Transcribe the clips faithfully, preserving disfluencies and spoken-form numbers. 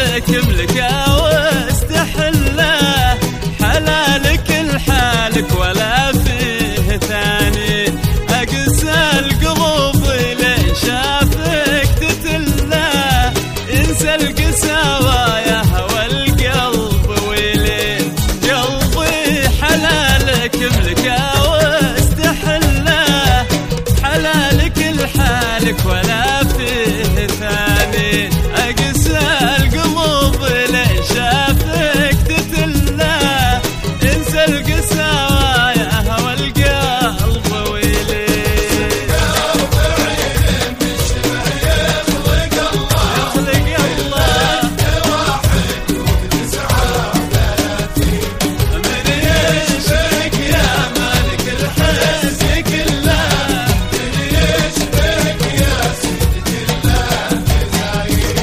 حلالك ملكه واستحله، حلالك لحالك ولا فيه ثاني. أقسى القلوب لين شافك تتله، انسى القساوة يا هوى القلب ويلين. قلبي حلالك ملكه واستحله، حلالك لحالك ولا فيه ثاني. أقسى القلوب لين شافك تتله، انسى القساوة يا هوى القلب ويلين. قلب عين بالشبه يخلق الله، يخلق الله واحد وتسعة وثلاثين. من يشبهك يا مالك الحس كله، من يشبهك يا سيدة الله مزايد.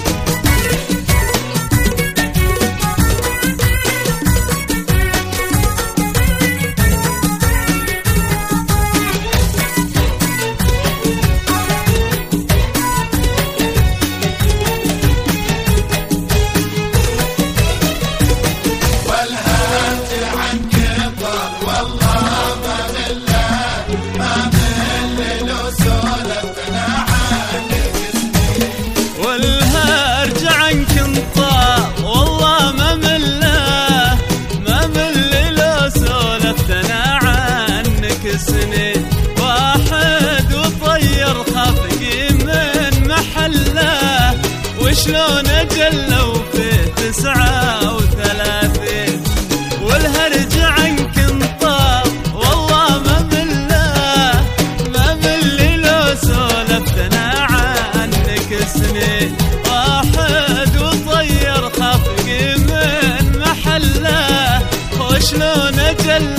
والهات عنك الضال والله ما مله، ما مل لو سولفتنا عنك سنين. والهرج عنك انطال والله ما مله، ما مل لو سولفتنا عنك سنين. واحد وطير خفقي من محله، وشلون اجلوا فيه تسعة وثلاثين. والهرج عنك انطال والله ما مله، ما مل لو سولفتنا عنك سنين. واحد وطير خفقي من محله، وشلون اجل